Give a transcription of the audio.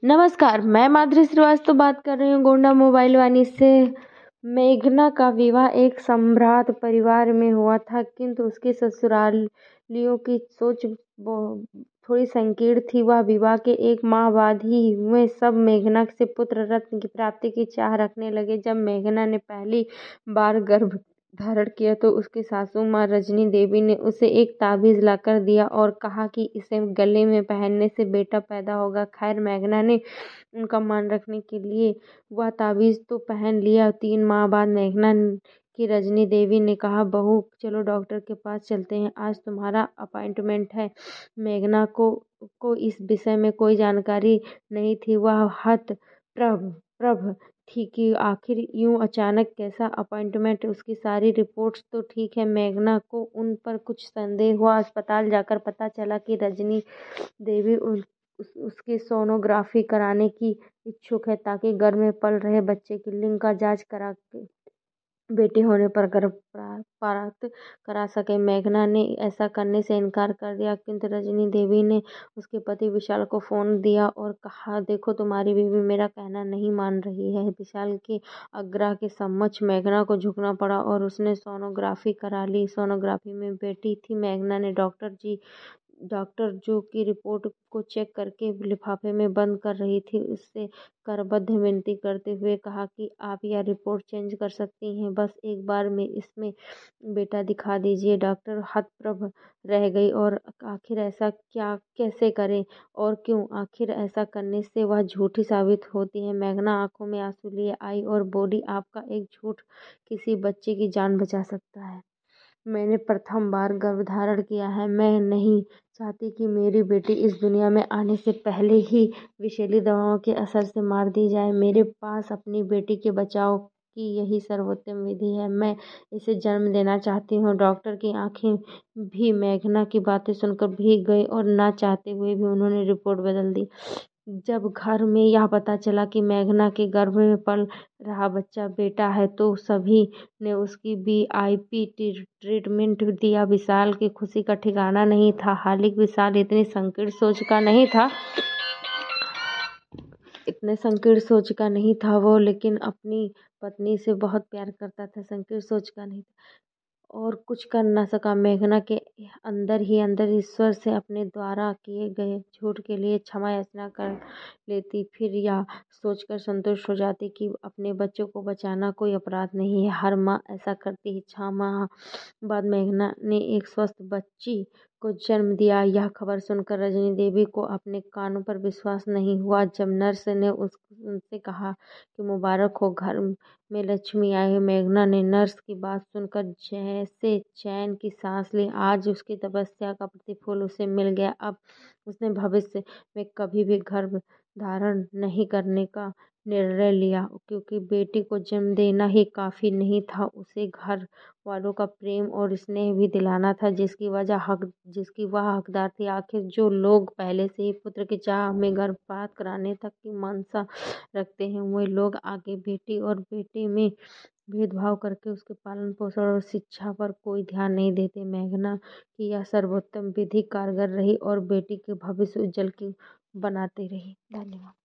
नमस्कार, मैं माधुरी श्रीवास्तव बात कर रही हूँ गोंडा मोबाइल वानी से। मेघना का विवाह एक सम्भ्रांत परिवार में हुआ था, किंतु उसके ससुरालियों की सोच थोड़ी संकीर्ण थी। वह विवाह के 1 माह बाद ही वे सब मेघना से पुत्र रत्न की प्राप्ति की चाह रखने लगे। जब मेघना ने पहली बार गर्भ धारण किया तो उसकी सासू माँ रजनी देवी ने उसे एक ताबीज लाकर दिया और कहा कि इसे गले में पहनने से बेटा पैदा होगा। खैर, मेघना ने उनका मान रखने के लिए वह ताबीज तो पहन लिया। 3 माह बाद मेघना की रजनी देवी ने कहा, बहू चलो डॉक्टर के पास चलते हैं, आज तुम्हारा अपॉइंटमेंट है। मेघना को इस विषय में कोई जानकारी नहीं थी। वह हतप्रभ थी कि आखिर यूं अचानक कैसा अपॉइंटमेंट। उसकी सारी रिपोर्ट्स तो ठीक है, मेघना को उन पर कुछ संदेह हुआ। अस्पताल जाकर पता चला कि रजनी देवी उसकी सोनोग्राफी कराने की इच्छुक है, ताकि गर्भ में पल रहे बच्चे की लिंग का जांच करा के बेटे होने पर गर्भ प्राप्त करा सके। मेघना ने ऐसा करने से इनकार कर दिया, किंतु रजनी देवी ने उसके पति विशाल को फोन दिया और कहा, देखो तुम्हारी बीवी मेरा कहना नहीं मान रही है। विशाल के आग्रह के समक्ष मेघना को झुकना पड़ा और उसने सोनोग्राफी करा ली। सोनोग्राफी में बेटी थी। मेघना ने डॉक्टर जो की रिपोर्ट को चेक करके लिफाफे में बंद कर रही थी, उससे करबद्ध विनती करते हुए कहा कि आप यह रिपोर्ट चेंज कर सकती हैं, बस एक बार में इसमें बेटा दिखा दीजिए। डॉक्टर हतप्रभ रह गई और आखिर ऐसा क्या कैसे करें और क्यों? आखिर ऐसा करने से वह झूठी साबित होती है। मेघना आंखों में आंसू लिए आई और बोली, आपका एक झूठ किसी बच्चे की जान बचा सकता है। मैंने प्रथम बार गर्भधारण किया है। मैं नहीं चाहती कि मेरी बेटी इस दुनिया में आने से पहले ही विषैली दवाओं के असर से मार दी जाए। मेरे पास अपनी बेटी के बचाव की यही सर्वोत्तम विधि है। मैं इसे जन्म देना चाहती हूँ। डॉक्टर की आंखें भी मेघना की बातें सुनकर भीग गई और ना चाहते हुए भी उन्होंने रिपोर्ट बदल दी। जब घर में यह पता चला कि मेघना के गर्भ में पल रहा बच्चा बेटा है, तो सभी ने उसकी VIP ट्रीटमेंट दिया। विशाल की खुशी का ठिकाना नहीं था। हालांकि विशाल इतने संकीर्ण सोच का नहीं था वो, लेकिन अपनी पत्नी से बहुत प्यार करता था। संकीर्ण सोच का नहीं था और कुछ कर न सका। मेघना के अंदर ही अंदर ईश्वर से अपने द्वारा किए गए झूठ के लिए क्षमा याचना कर लेती, फिर यह सोचकर संतुष्ट हो जाती कि अपने बच्चों को बचाना कोई अपराध नहीं है। हर माँ ऐसा करती है। 6 माह बाद मेघना ने एक स्वस्थ बच्ची को जन्म दिया। यह खबर सुनकर रजनी देवी को अपने कानों पर विश्वास नहीं हुआ। जब नर्स ने उनसे कहा कि मुबारक हो, घर में लक्ष्मी आई है, मेघना ने नर्स की बात सुनकर जैसे चैन की सांस ली। आज उसकी तपस्या का प्रतिफल उसे मिल गया। अब उसने भविष्य में कभी भी गर्भ धारण नहीं करने का निर्णय लिया, क्योंकि बेटी को जन्म देना ही काफी नहीं था, उसे घर वालों का प्रेम और स्नेह भी दिलाना था, जिसकी वह हकदार थी। आखिर जो लोग पहले से ही पुत्र की चाह में गर्भपात कराने तक की मनसा रखते हैं, वे लोग आगे बेटी और बेटे में भेदभाव करके उसके पालन पोषण और शिक्षा पर कोई ध्यान नहीं देते। मेघना की यह सर्वोत्तम विधि कारगर रही और बेटी के भविष्य उज्जवल की बनाती रही। धन्यवाद।